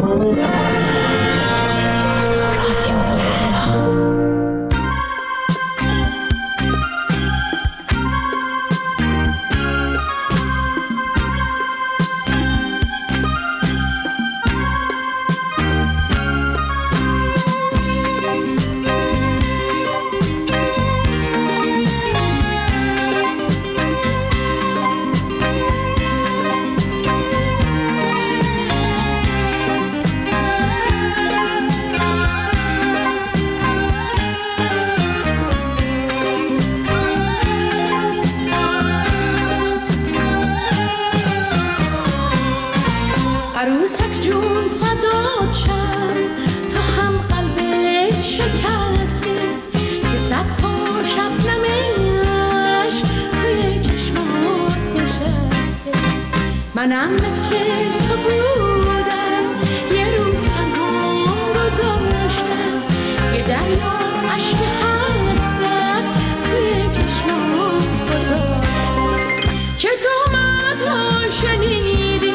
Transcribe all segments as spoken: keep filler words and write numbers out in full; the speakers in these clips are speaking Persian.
عروسک جون فدات شم، تو هم قلبت شکسته که صد تا شبنمش روی چشمات نشسته. منم مثل تو بودم، یه روز تنها گذاشتم، یه دریا عشق حسرت روی چشمات گذاشتم. که تو مدها شنیدی،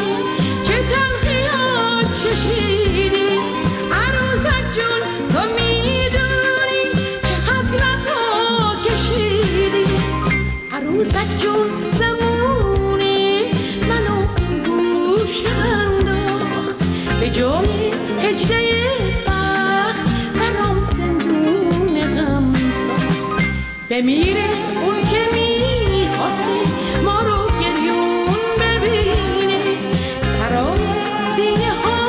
کشیدی عروسک جون، تو میدونی که حسرت ها کشیدی. عروسک جون زمونی منو گوش انداخت، به جای هجله بخت برام زندون غم ساخت. بمیره اون که میخواسته ما رو گریون ببینه، سرای سینه ها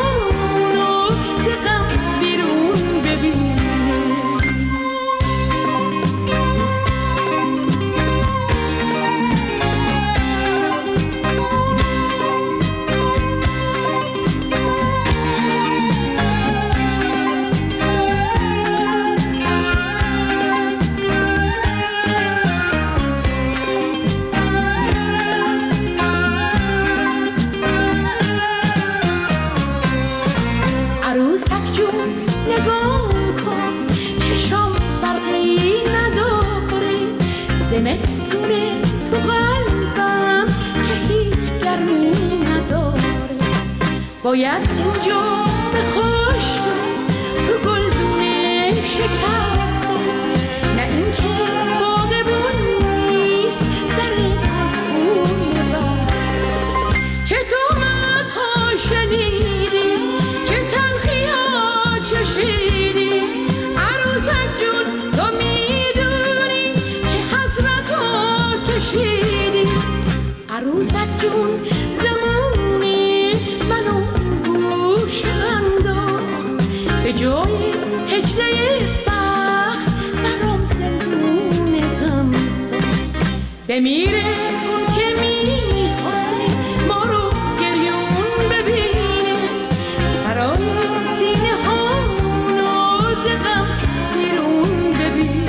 زمستونه تو قلبم که هیچ گرمی نداره. باید اینجا به خشک تو گلدونه شکسته، نه اینکه باغبون نیست در خونه بسته. که تو مدها شنیدی، که تلخی ها چشیدی. عروسک جون تو میدونی که حسرت ها کشیدی. عروسک جون زمونی منو گوش انداخت، به جای هجله بخت برام زندون غم ساخت. بمیره اون که میخواسته ما رو گریون ببینه، سرای سینه ها ناز غم بیرون ببینه.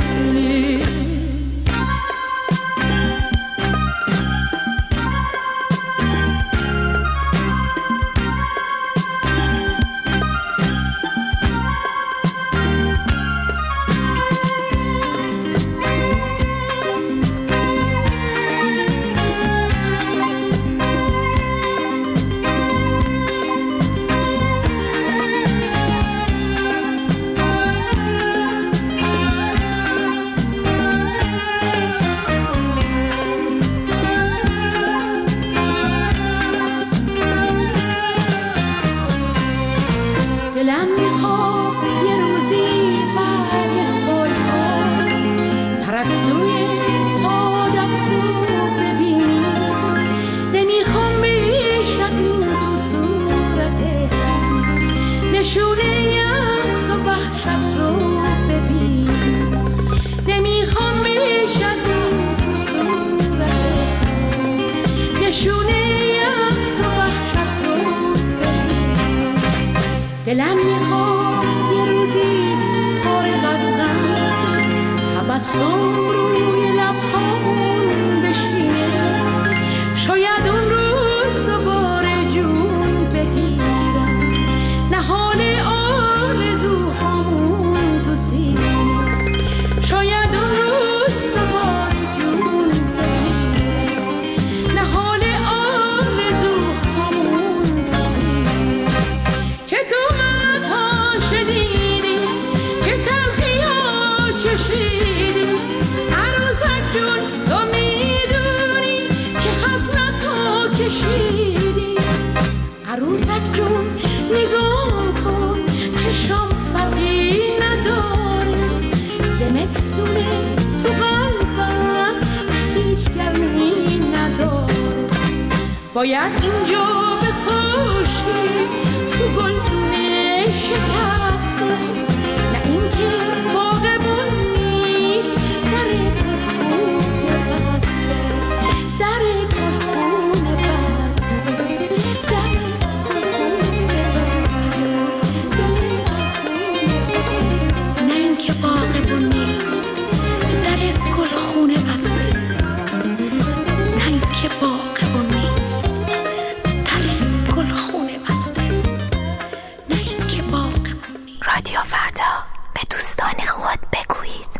دلم میخواد یه روزی بعد سالها پرستوی سعادت رو ببینی. نمیخوام بیش از این تو صورته نشونه یأس و وحشت رو ببینی. نمیخوام بیش از این تو صورته نشونه یأس و وحشت رو ببینی. دلم میخواد یه روزی فارغ از غم تبسم روی لبهامون بشینه. شاید اون روز دوباره جون بگیرم، نهال آرزوهامون تو سینه. شاید اون روز دوباره جون بگیرم، نهال آرزوهامون تو سینه. که تو عروسک جون نگاه کن، چشام برقی نداره، زمستونه تو قلبم هیچ گرمی نداره. باید اینجا بخوشی تو گلدونه شکسته، نه اینکه باغمون نیست در گلخونه بسته، در گلخونه بسته، در گلخونه بسته، نه اینکه باغمون نیست در گلخونه بسته، نه اینکه باغمون نیست در گلخونه بسته، نه اینکه باغمون نیست. رادیو فردا، به دوستان خود بگویید.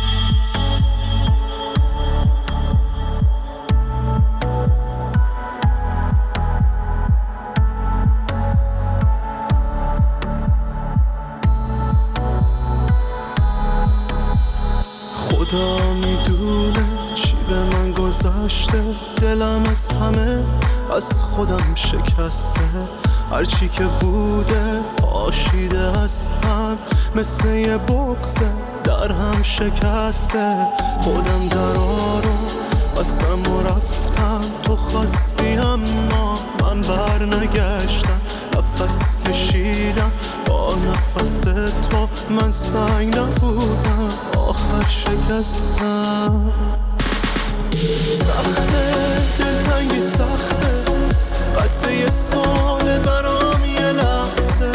خدا میدونه چی به من گذشته، دلم از همه از خودم شکسته، هرچی که بوده پاشیده از هم، مثل یه بغضه در هم شکسته. خودم درا رو بستم و رفتم، تو خواستی اما من بر نگشتم، نفس کشیدم با نفس تو، من سنگ نبودم آخر شکستم. سخته دلتنگی سخته، قد یه سال برام یه لحظه،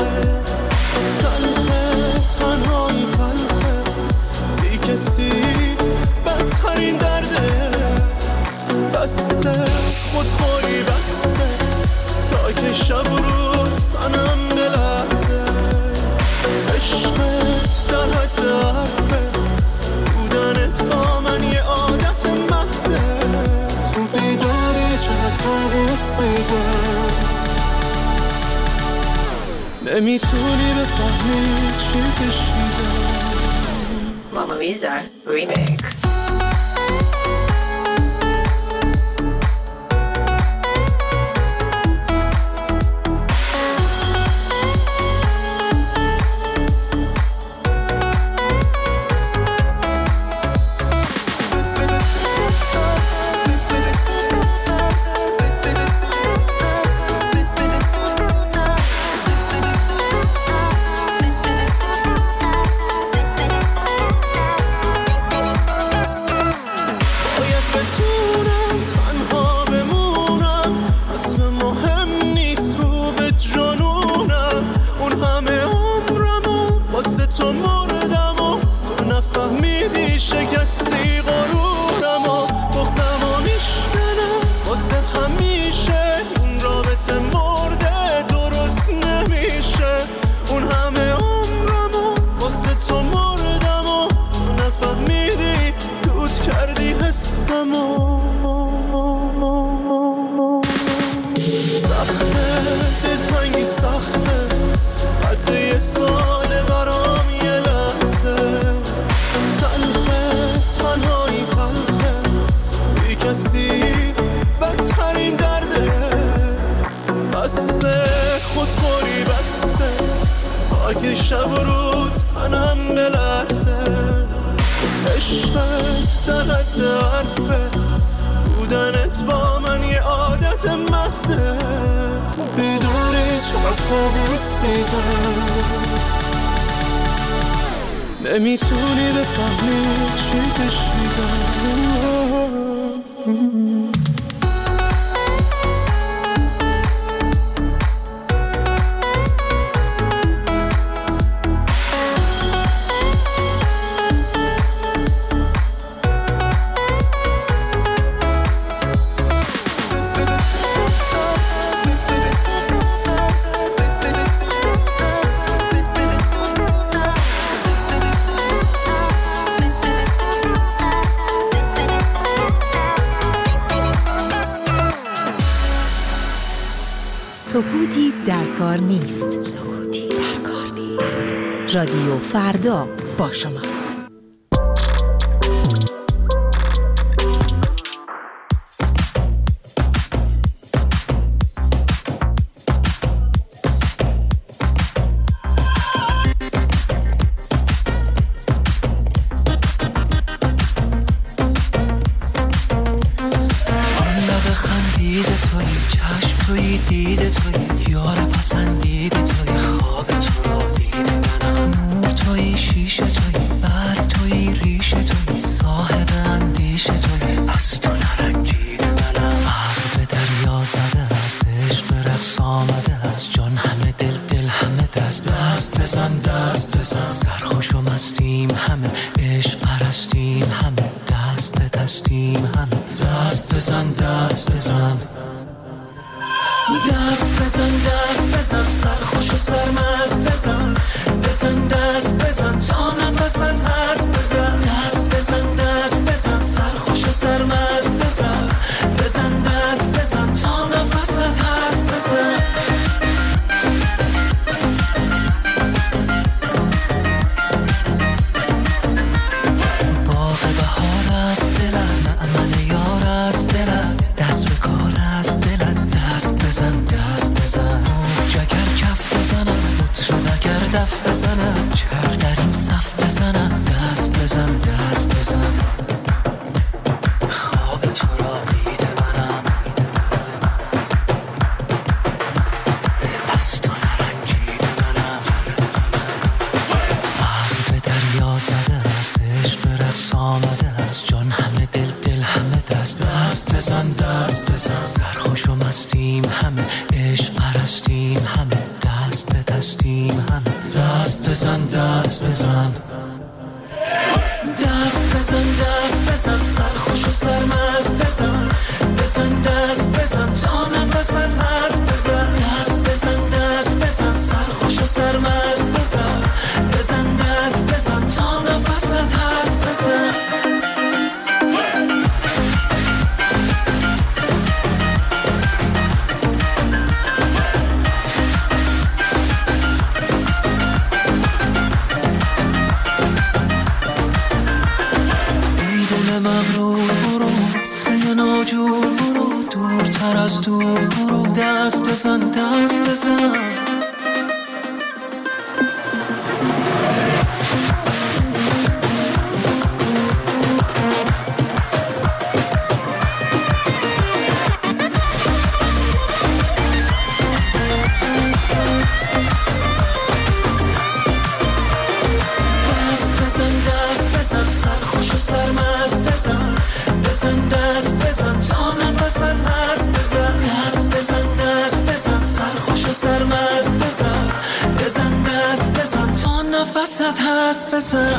تلخه تنهایی تلخه، بی کسی بدترین درده، بسته خودخوری بسته، تا که شب و روز تنم بلرزه، عشقت در حد حرفه، بودنت با من یه عادت محضه، تو بیداری چقدر کابوس دیدم، نمیتونی بفهمی چی کشیدم. Mamma Mia Remix. شب و روز تنم بلرزه، عشقت در حد حرفه، بودنت با من یه عادت محضه، بیداری چقدر کابوس دیدم، نمیتونی بفهمی چی کشیدم. سکوتی در کار نیست. سکوتی در کار نیست. رادیو فردا با شماست. دست بزن. سرخوش و مستیم همه، عشق پرستیم همه، دست به دستیم همه. دست بزن دست بزن دست بزن دست بزن، سرخوش و سرمست بزن. بزن دست بزن تا نفست هست، بزن دست بزن دست بزن، سرخوش و سرمست بزن. بزن دست بزن تا نفست هست، بزن. باغ بهار است دلت، معمل یار است دلت، دست به کار است دلت. دست بزن دست بزن، جگر کف بزنم، مطرب اگر دف بزنم، چرخ در این صف بزنم. دست بزن دست بزن، خواب تو را دیده منم، پس تو نرنجیده منم. عقل به دریا زده است، عشق به رقص آمده است، جان همه دل دل همه دست. دست بزن دست بزن، سرخوش و مستیم همه، عشق پرستیم همه، دست به دستیم همه. دست بزن دست بزن دست بزن دست بزن، سرخوش و سرمست بزن. بزن دست بزن تا نفست هست، بزن دست بزن دست بزن، سرخوش و سرمست بزن. بزن دست بزن تا نفست هست، بزن. مغرور برو، اصل ناجور برو، دورتر از دور برو. دست بزن دست بزن، سرخوش و سرمست بزن. بزن دست بزن تا نفست هست، بزن دست بزن دست بزن، سرخوش و سرمست بزن. بزن دست بزن تا نفست هست، بزن.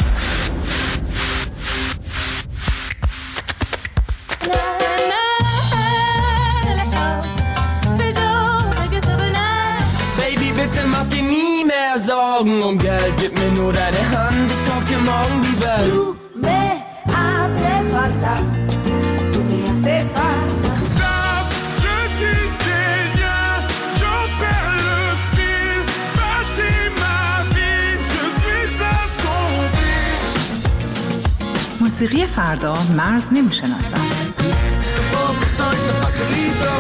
Baby, bitte mach dir nie mehr Sorgen um Geld, gib mir nur deine Hand, ich kauf dir morgen die Welt. Du me hace falta, tu me hace falta. Stop, je disais rien, j'en perds le fil, bâtis ma vie, je suis assombri. موسیقی فردا مرز نمیشناسن. Oh, soy tan facilito.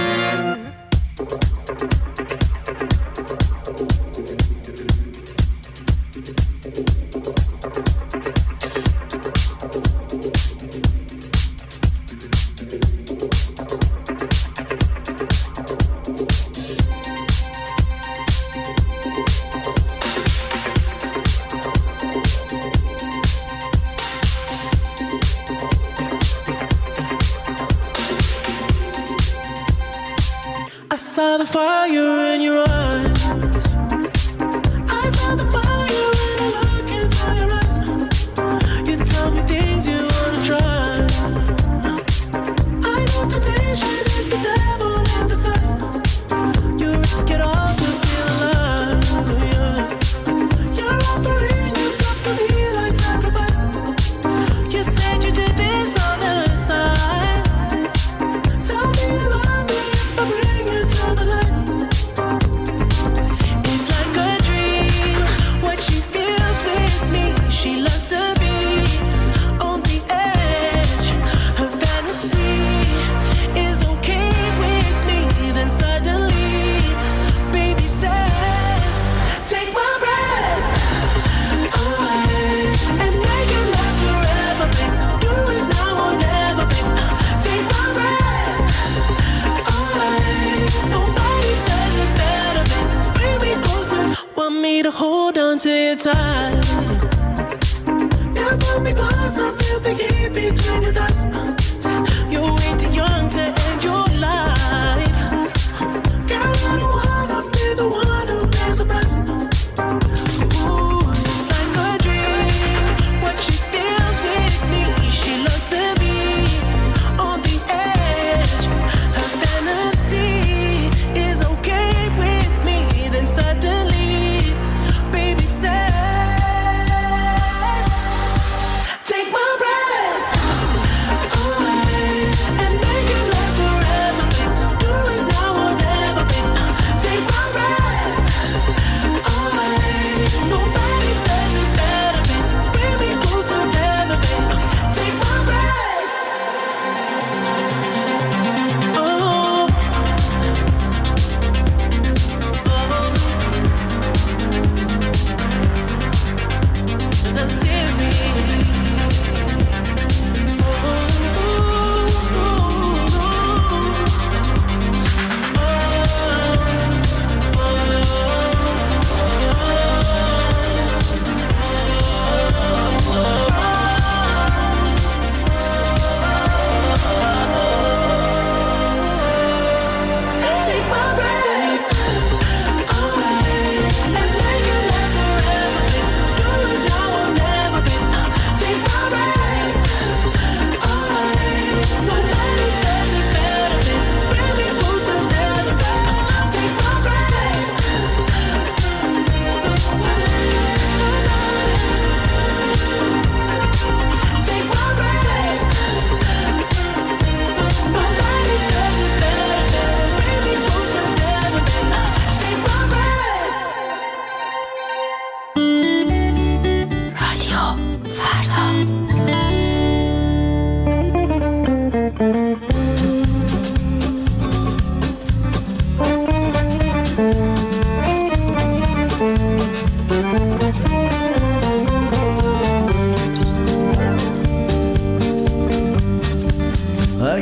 I saw the fire in your eyes. I saw the fire when I look into your eyes. You tell me things you wanna try. I know temptation is the devil in disguise. You risk it all to feel alive. Yeah. You're offering yourself to me like sacrifice. You said you did this all the time. Tell me you love me if I bring you to the light. It's like a dream what she feels with me. She loves to be on the edge. Her fantasy is okay with me. Then suddenly, baby says, take my breath away and make it last forever, babe. Do it now or never, babe. Take my breath away. Nobody does it better, babe. Bring me closer. Want me to hold on to you tight. Yeah, pull me close. I feel the heat between your thighs. You're way too young to end your life. Girl, I don't wanna be the one who pays the price. Ooh.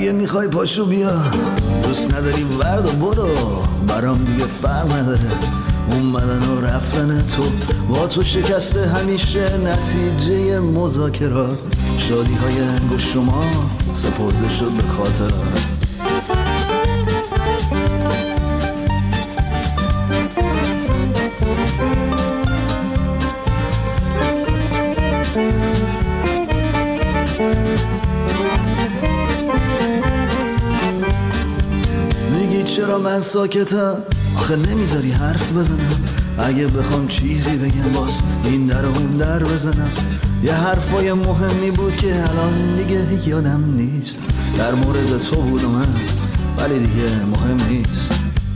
اگه میخوای پاشو بیا، دوست نداری ورد و برو، برام دیگه فرق نداره اومدن و رفتن تو. با تو شکسته همیشه نتیجه مذاکرات، شادی های انگشت شما سپرده شد به خاطرات. میگی چرا من ساکتم؟ آخه نمیذاری حرف بزنم. اگه بخوام چیزی بگم باز این در اون در بزنم. یه حرفای مهمی بود که الان دیگه یادم نیست. در مورد تو بود و من، ولی دیگه مهم نیست.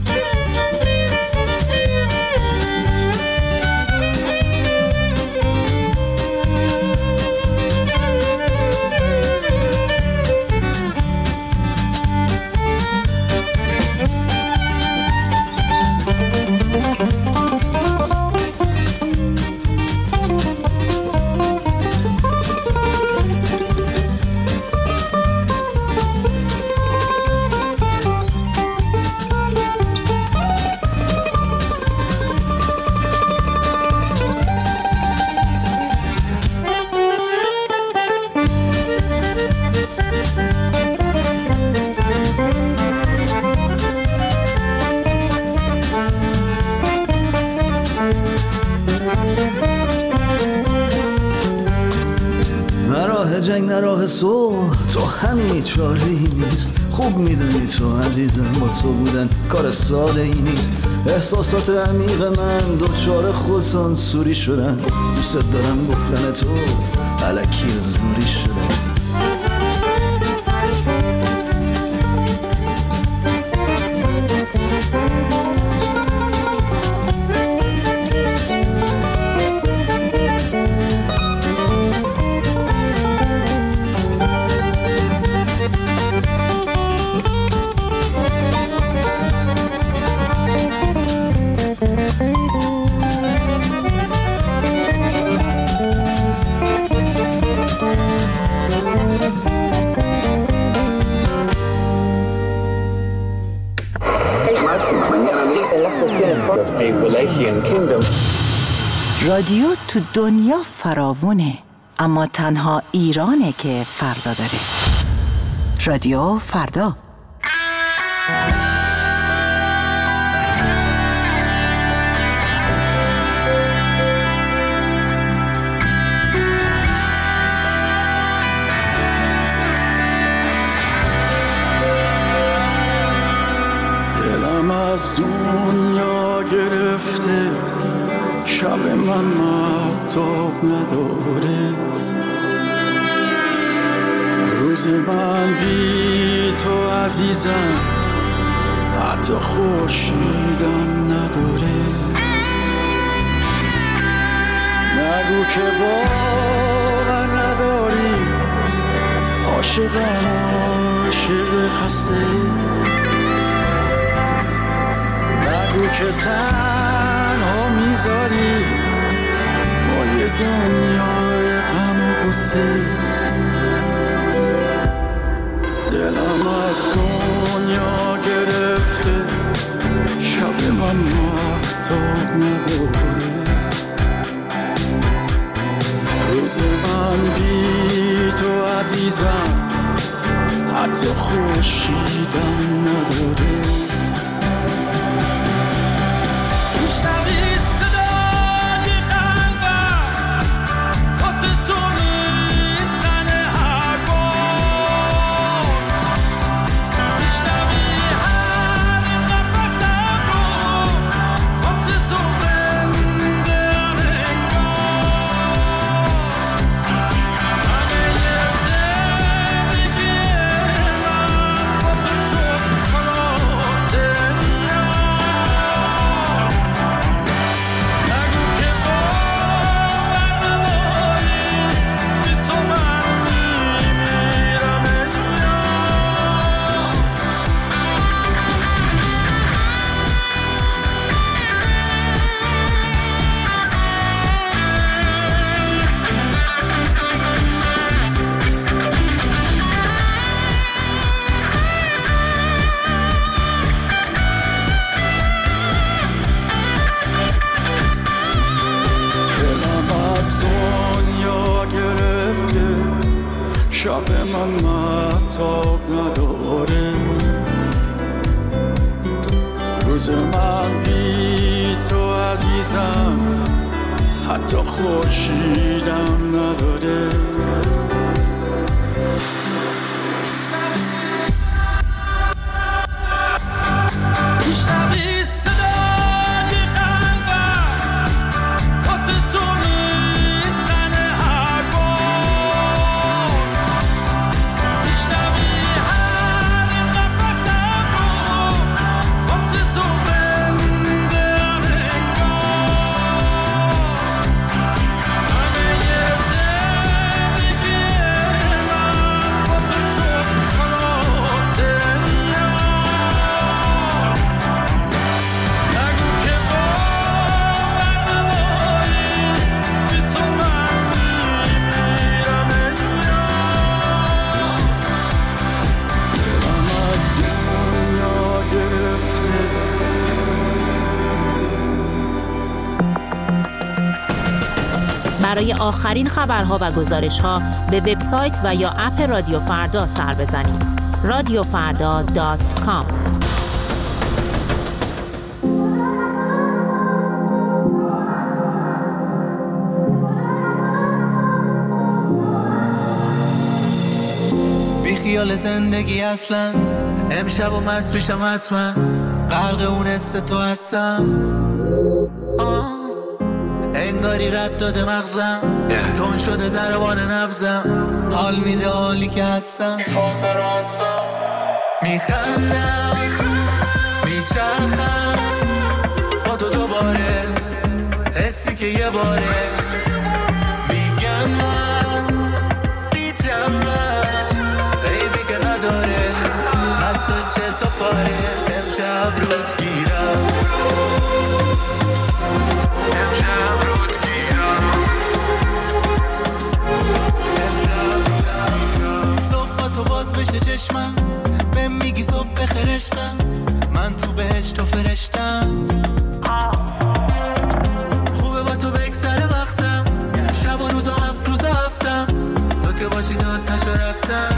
جنگ نه راه صلح، تو همین چاره ای نیست. خوب میدونی تو عزیزم با تو بودن کار ساده ای نیست. احساسات عمیق من دوچار خودسانسوری شدن. دوست دارم گفتن تو الکی زوری شدن. رادیو تو دنیا فراوونه، اما تنها ایرانه که فردا داره. رادیو فردا. دلم از دنیا گرفته، شب من مهتاب نداره، روز من بی تو عزیزم حتی خورشیدم نداره. نگو که باور نداری، عاشقم عاشق خسته. نگو که تنها میذاری با یه دنیای غم و غصه. دلم از دنیا گرفته، شب من مهتاب نداره، روز من بی تو عزیزم حتی خورشیدم نداره. Oh شب من مهتاب نداره، روز من بی تو عزیزم حتی خورشیدم نداره. میشنوی صدای قلبم واسه تو میزنه هر بار، میشنوی هر نفسم رو واسه تو زنده ام انگار. همه یه زندگی من واسه شد خلاصه برای آخرین خبرها و گزارش‌ها به وبسایت و یا اپ رادیو فردا سر بزنید. رادیو فردا دات کام. بی خیال زندگی اصلا، امشب و مست پیشم حتما، غرق اون حس تو هستم. آه. انگاری رد داده مغزم، تون شده ضربان نبزم، حال میده حالی که هستم. میخندم میچرخم با تو دوباره، حسی که یه باره میگم من بی جمعت بیبی که نداره، از تو چه تا پاره امشب رود گیرم، امشب رود گیرم، امشب صبح با تو باز بشه چشمم، بهم میگی صبح بخیر عشقم، من تو بهش تو فرشتم. خوبه با تو بگذره وقتم، شب و روز و هفت روز هفتم، تو که باشی داد نشو رفتم.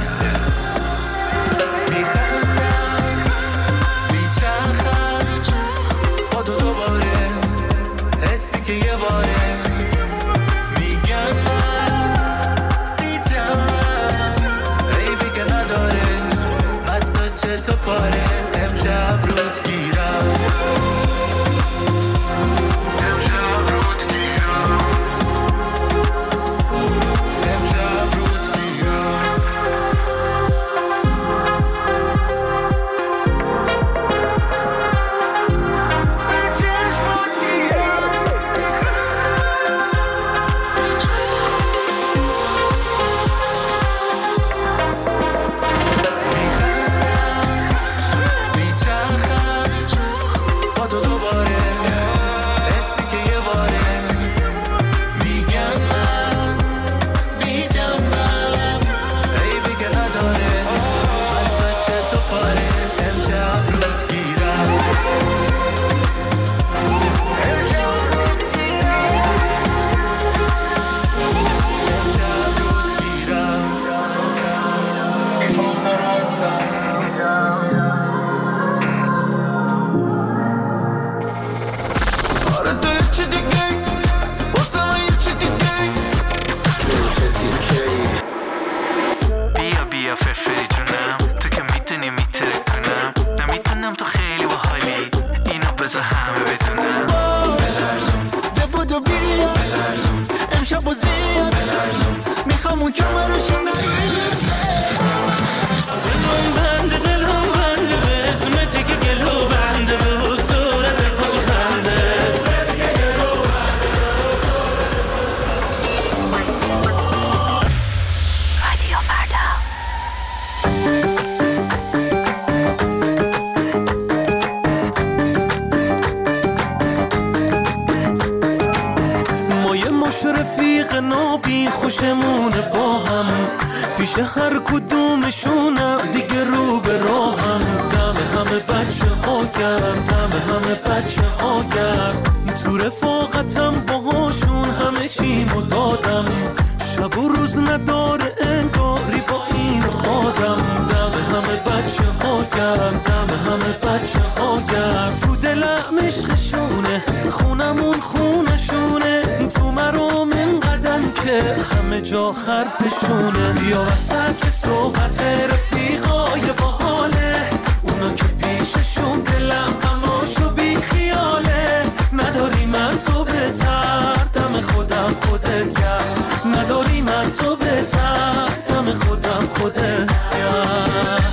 میخندم میچرخم با تو دوباره، حسی که یه باره میگن من بی جمعت عیبی که نداره، از تو چه تو پاره امشب رود گیرم، امشب رود گیرم، امشب رود گیرم. خوشمونه با هم پیش هر کدومشونم دیگه رو به راهم، دم همه بچه ها گرم، دم همه بچه ها گرم، تو رفاقتم باهاشون همه چیمو دادم، شب و روز نداره انگاری با خودم، دم همه بچه ها گرم، دم همه بچه ها گرم. تو دلم عشقشونه، خونمون خونشونه، تو مرام اینقدر که همه جا حرفشونه. بیا وسط صحبت رفیقای باحاله، اونا که پیششون دلم غماشو بی خیاله. نداری من تو بهتر، دم خودم خودت گرم. نداری من تو بهتر، دم خودم خودت گرم.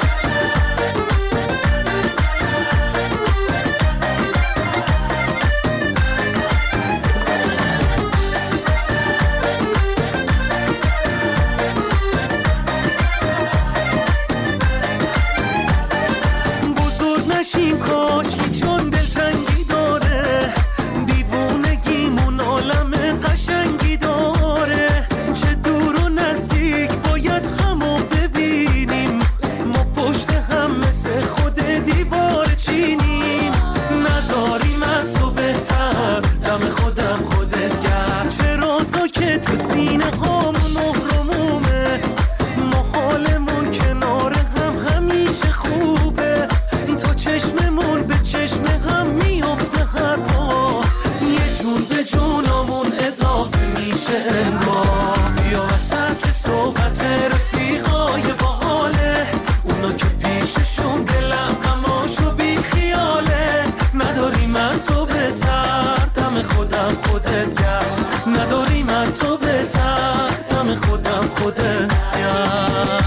نشیم کاشکی چون دلتنگی داره، دیوونگیمون عالم قشنگی داره. چه دور و نزدیک باید همو ببینیم، ما پشت هم مثل خود دیوار چینیم. نداریم از تو بهتر، دم خودم خودت گرم. چه رازا که تو سینه هامون مهرمومه، ما حالمون کنار هم همیشه خوبه. تو چشممون به چشم هم میفته هر بار، یه جون به جونمون اضافه میشه انگار. بیا وسط صحبت رفیقای باحاله، اونا که پیششون دلم غماشو بی خیاله. نداری من تو بهتر، دم خودم خودت گرم. نداری من تو بهتر، دم خودم خودت گرم.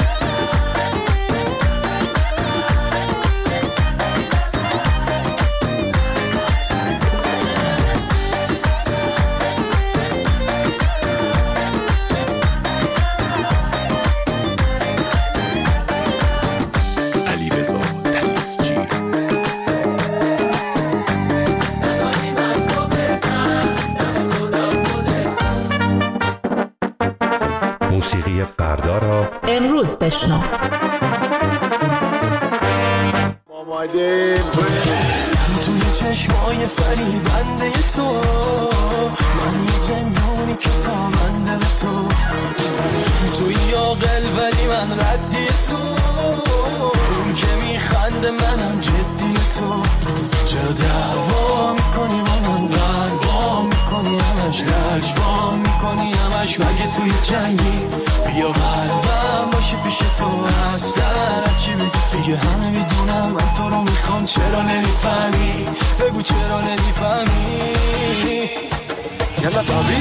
موسیقی فردا را امروز بشنو. توی چشمای فریبنده تو، من یه زندانی که پابنده به تو. توی عاقل ولی من ردی تو، اون که میخنده منم جدی تو. چرا دعوا میکنی با من، قلبا میکنی همش، رجبا میکنی همش. مگه توی جنگی بیا قلبم باشه پیش تو. اصلا چی بگی دیگه همه میدونم من تو رو میخوام. چرا نمیفهمی بگو چرا نمیفهمی. یلا بابی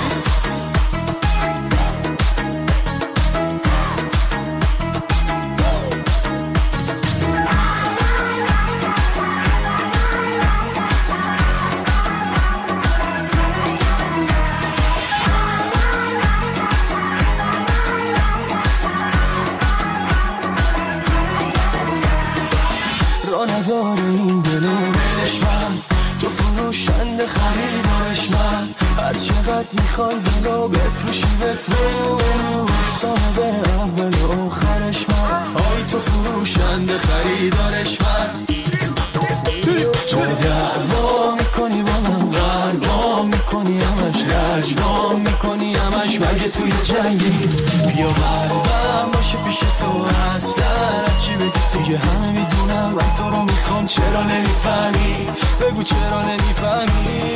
نداره این دلو بدش من، تو فروشنده خریدارش من. هر چقدر میخوای دلو بفروشی بفروش، صاحب اول و آخرش من. آی تو فروشنده خریدارش من. تو دعوا میکنی با من، قلبا میکنی همش، رجبا میکنی همش. مگه توی جنگی بیا قلبم باشه پیش تو. اصلا چی بگی دیگه همه میدونم من تو رو میخوام. چرا نمیفهمی بگو چرا نمیفهمی.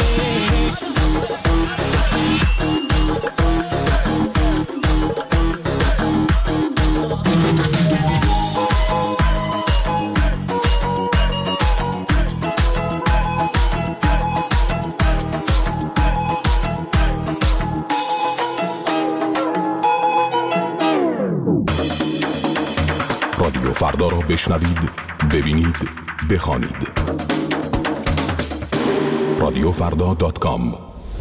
رادیو فردا را بشنوید، ببینید، بخوانید. رادیو فردا دات کام.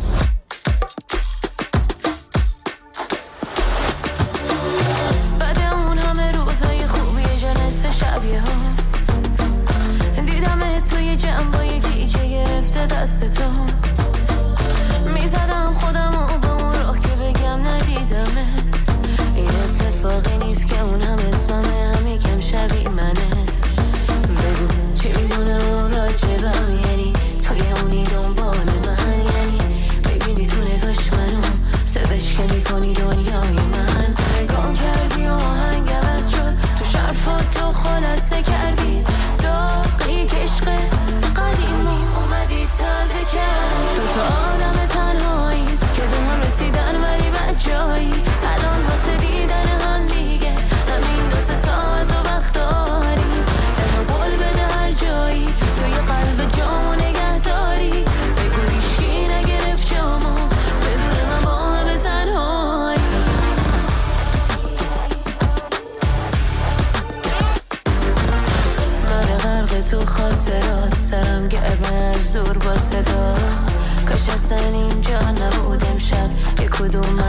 دست تو میزدم خودم و به اون راه که بگم ندیدمت. این اتفاقی نیست که اونم اسممه، هم یکم شبیه منه. بگو چی میدونه اون راجبم، یعنی توی اونی دنبال من، یعنی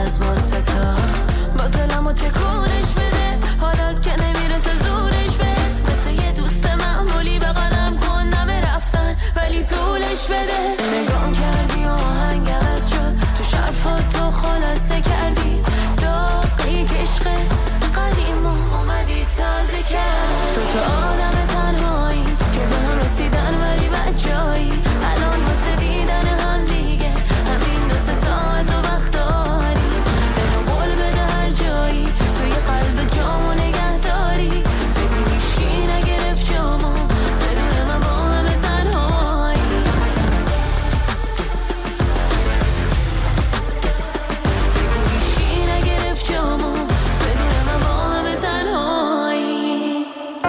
از ما ستا باز دلمو تکونش بده حالا که نمیرسه زورش بده مثل یه دوست معمولی بغلم کن نمه رفتن ولی طولش بده نگام کردی و آهنگ عوض شد تو شرفات تو خلاصه کردی داغی که عشق قدیم اومدی تازه کرد تو تا آدم تنهایی که به هم رسیدن ولی بد جایی الان واسه دیدن هم دیگه همین دو سه ساعت و وقت داری بهم قول بده هر جایی توی قلب جامو نگه داری بگو هیچکی نگرفت جامو بدون من با همه تنهایی بگو هیچکی نگرفت جامو بدون من با همه تنهایی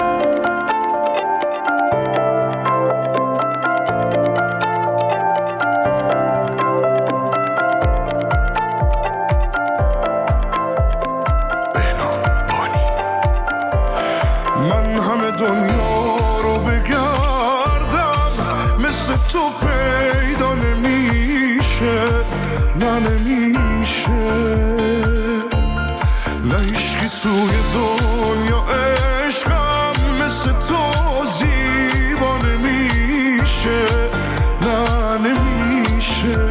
من همه دنیا رو بگردم مثل تو پیدا نمیشه نه نمیشه نه هیچکی توی دنیا عشقم مثل تو زیبا نمیشه نه نمیشه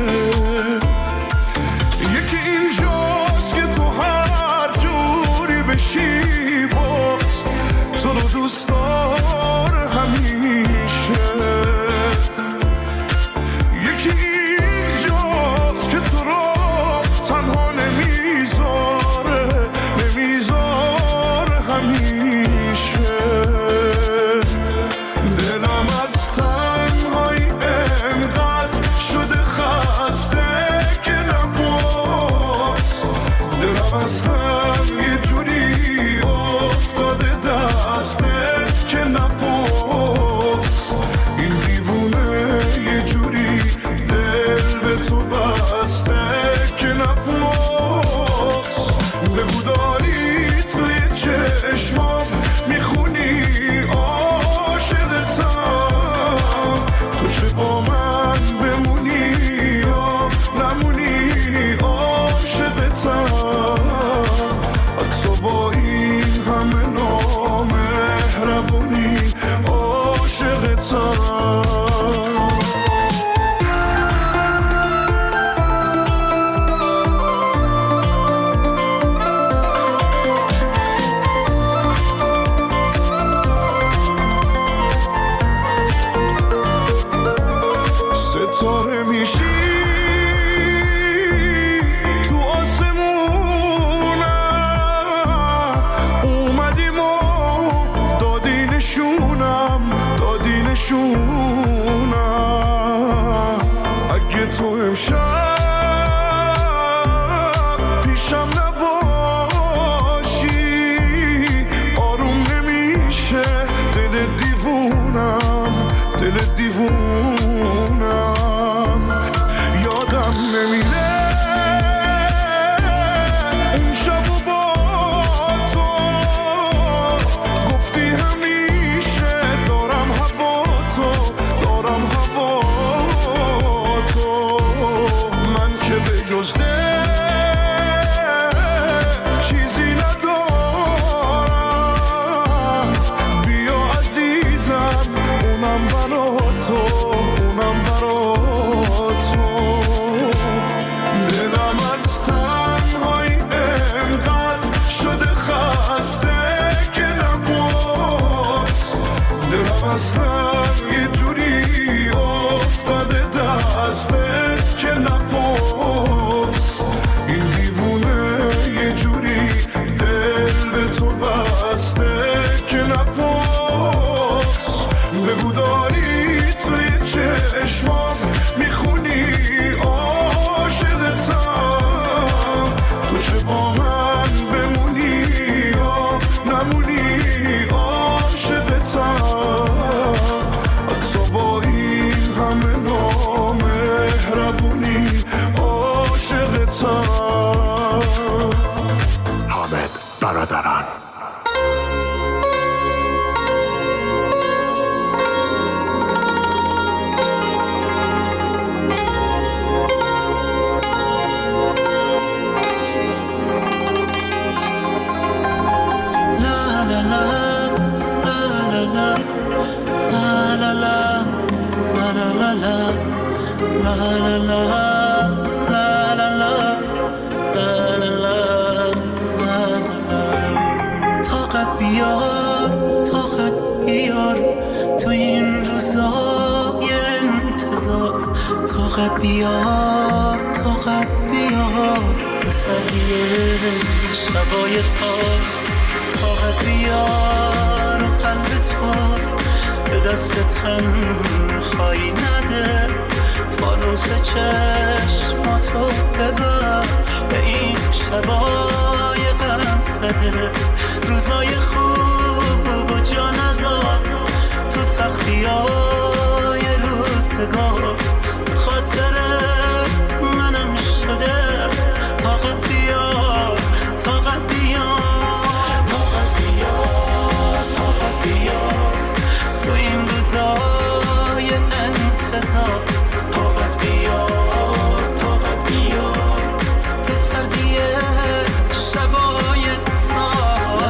یکی اینجاست که تو هر جوری بشی باز تو رو دوست داره همیشه یکی اینجاست که تو رو تنها نمیذاره نمیذاره همیشه دلم از تنهایی انقدر شده خسته که نباز دلم از هم یه جوری افتاده دستت که نباز این دیوونه یه جوری دل به تو بسته که نباز بگو داری توی چشمام میخونی عاشقتم تو چه با من بمونی یا نمونی عاشقتم حتی با این همه نامهربونی عاشقتم ستاره میشی تو آسمونم اومدیم و دادی نشونم دادی نشونم اگه تو امشب پیشم نباشی آروم نمیشه دل دیوونم دل دیوونم یادم نمیره اون شب و با تو گفتی همیشه دارم هوا تو دارم هوا تو من که به جز دل چیزی ندارم بیا عزیزم اونم برا تو اونم برا تو دلم از تنهایی انقدر شده خسته که نباز دلم از هم یه جوری افتاده دستت که نباز این دیوونه یه جوری دل به تو بسته که نباز بگو داری توی چشمام میخونی عاشقتم تو چه با من بمونی یا نمونی عاشقتم حتی با این همه نامهربونی عاشقتم حامد برادران طاقت بیار طاقت بیار تو سریه شبای تار طاقت بیار و قلب تار به دست تنهایی نده فانوس چشماتو ببخش به این شبای غم زده روزای خوب و جا نذار تو سختی های روزگار به خاطر منم شده طاقت بیار طاقت بیار طاقت بیار طاقت بیار تو این روزای انتظار طاقت بیار طاقت بیار تو سردی شبای تار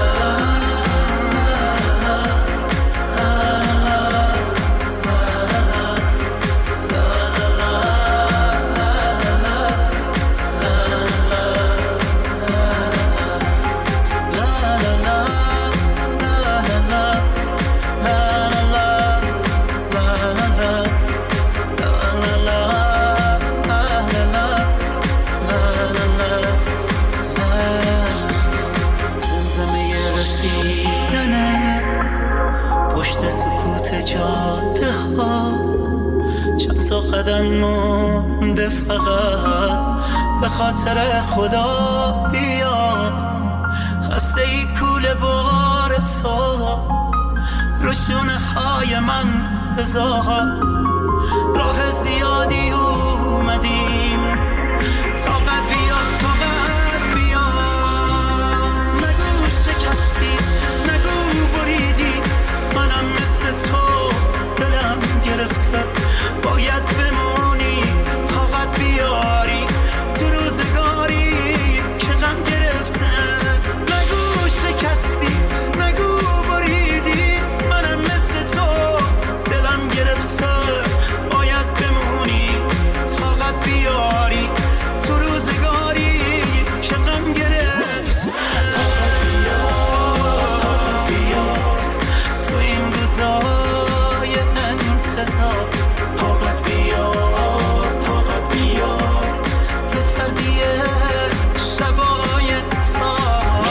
قدم مونده فقط به خاطر خدا بیا خسته ای کول بار تو رو شونه های من بذار راه زیادی اومدیم طاقت بیا طاقت بیا نگو شکستی نگو بریدی منم مثل تو دلم گرفته باید بمونی طاقت بیاری تو روزگاری که غم گرفته نگو شکستی نگو بریدی منم مثل تو دلم گرفته باید بمونی طاقت بیاری تو روزگاری که غم گرفته طاقت بیار طاقت بیار تو این روزای انتظار طاقت بیار طاقت بیار تو سردی شبای تار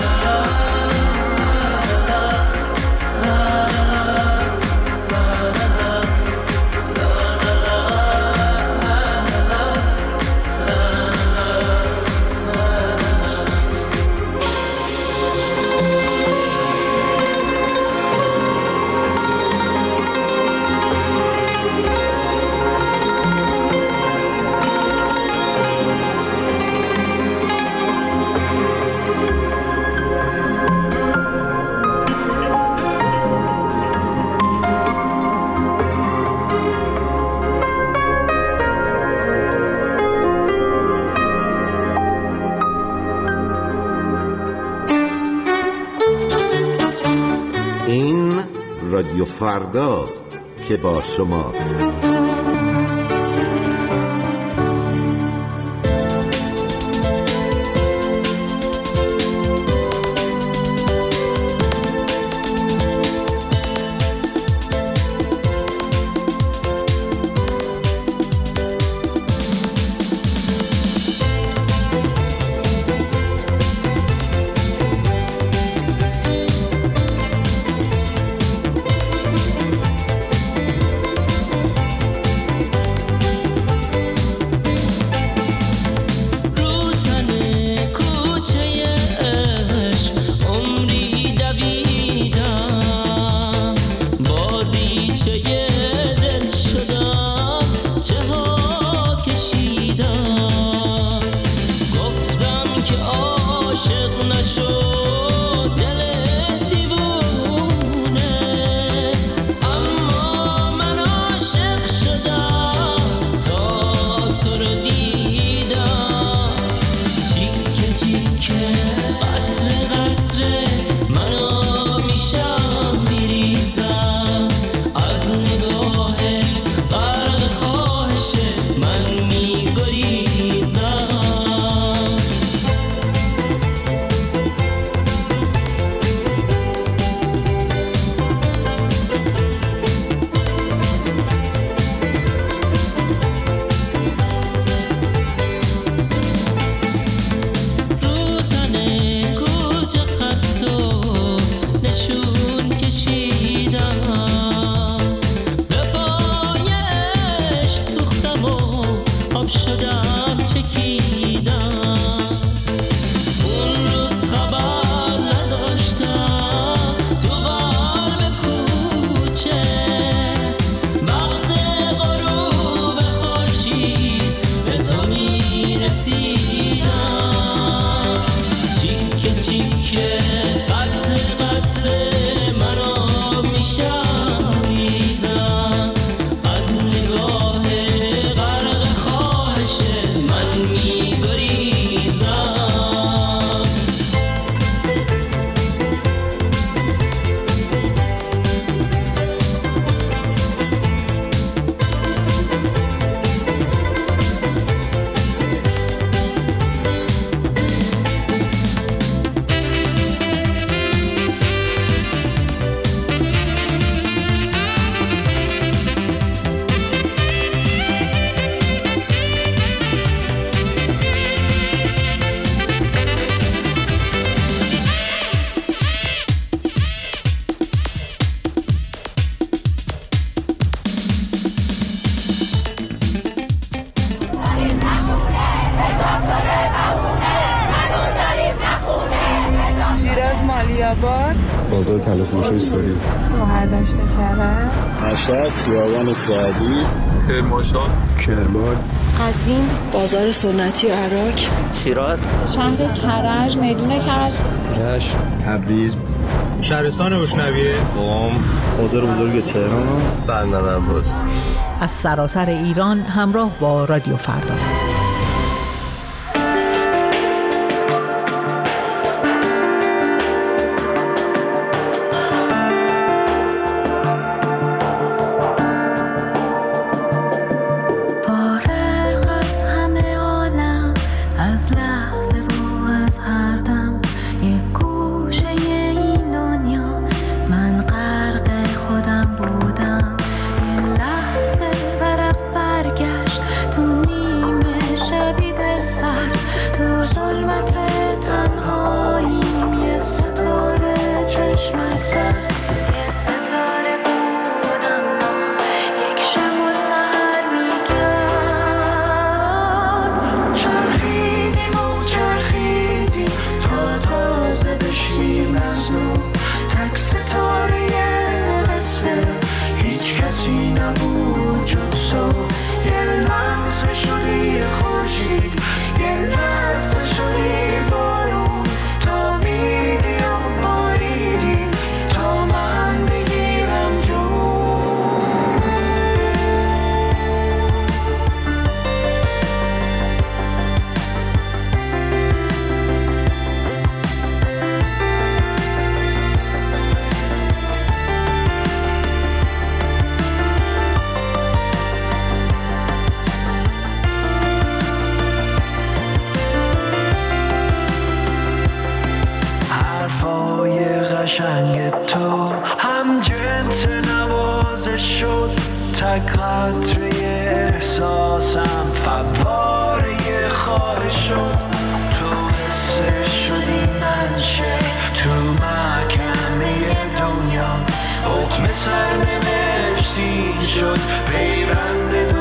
این رادیو فرداست که با شماست. گم شدم چکیدم اون روز خبر نداشتم دوبار به کوچه وقت غروب خورشید به تو میرسیدم چیکه چیکه قطره قطره منو میشویزم از نگاه غرق خواهش من میگریزم شیراز مالیاباد بازار تلفروشی ساری شوهرداشت کرد مشهد خیابان سعدی کرمانشاه کرمان قزوین بازار سنتی عراق شیراز شهر کرج میدون کرج رشت تبریز شهرستان اشنویه قم بازار بزرگ تهران بندر عباس از سراسر ایران همراه با رادیو فردا. قشنگ تو هم جنس نوازش شد تک قطره احساسم فواره خواهش شد تو حسه شدی منشه تو محکمه دنیا حکم سرنوشتی شد پیوند